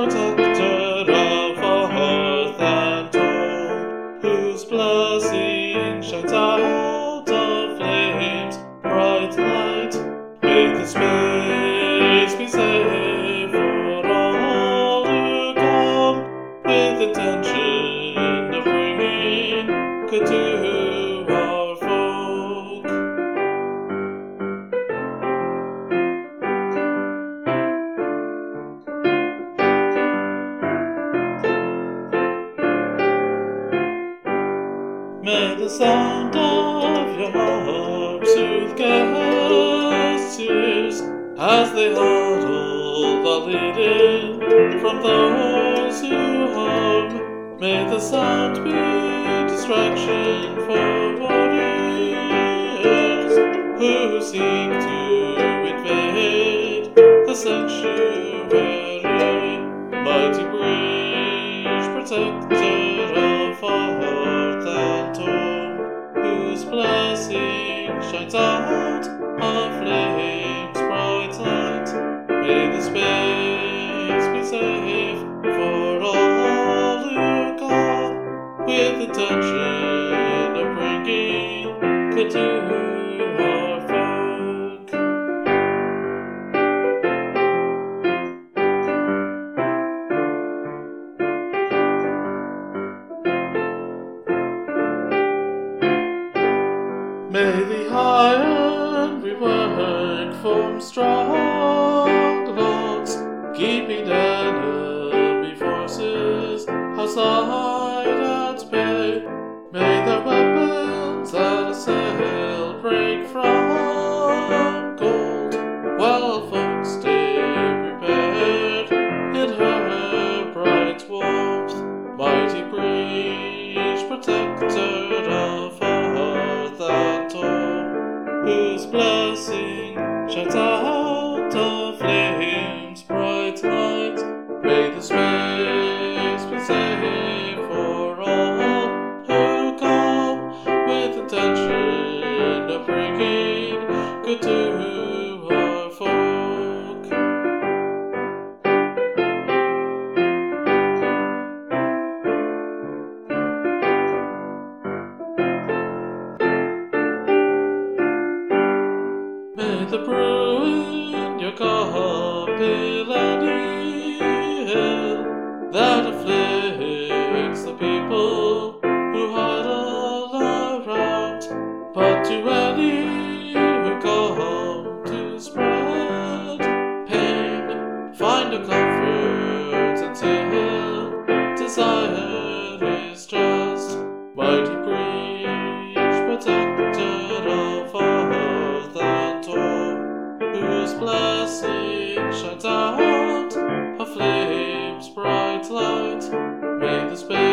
protector of earth and home, whose blessing shines out of flames, bright light. May the space be safe for all who come, with intention of bringing good to our folk. May the sound of your harp soothe guests' ears as they huddle the leading from those who harm. May the sound be distraction for warriors who seek to invade the sanctuary. Mighty bridge, protector of earth and home, whose blessing shines out of flames, bright light. May the space be safe for all who come, with intention of bringing good to our folk. May the iron we work from strongholds, keeping enemy forces outside at bay. May the weapons that assail break from gold, while folks stay prepared in her bright warmth. Mighty breach, protector of earth and home, whose blessing shines out of flames, bright light. May the space be safe for all who come, with intention of bringing good to our folk. May the brew in your cup heal any ill that afflicts the people who huddle around. But to any who come to spread pain, find a comfort until desire is just. Mighty breach, protector of earth and home, whose blessing shines out of flames, bright light. May the space